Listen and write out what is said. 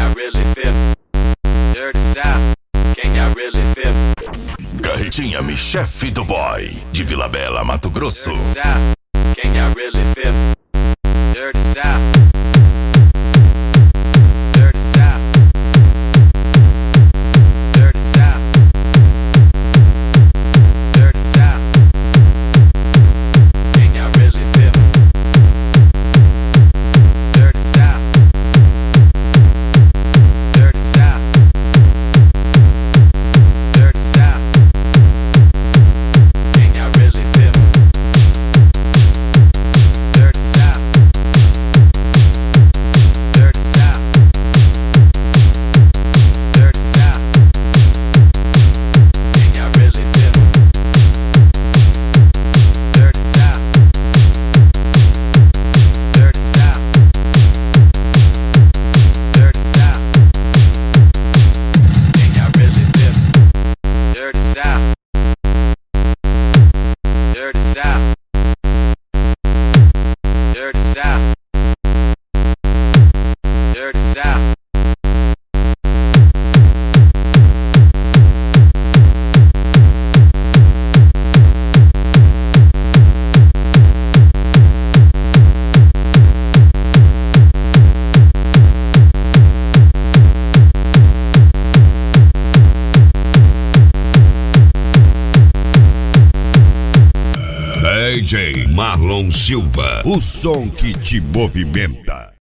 I really feel? Dirty South, can y'all really feel? Carretinha Me Chefe do Boy, de Vila Bela, Mato Grosso. Dirty South, can y'all really feel? Dirty South. Dirty South. Dirty South. Dirty South. Can y'all really feel? Dirty South. Dirty South. Dirty South. Can y'all really feel? Dirty South. Dirty South. Dirty South. Can y'all really feel? Dirty South. Dirty South. Dirty South. Can y'all really feel? Dirty South. Dirty South. Dirty South. Dirty South. DJ Marlon Silva, o som que te movimenta.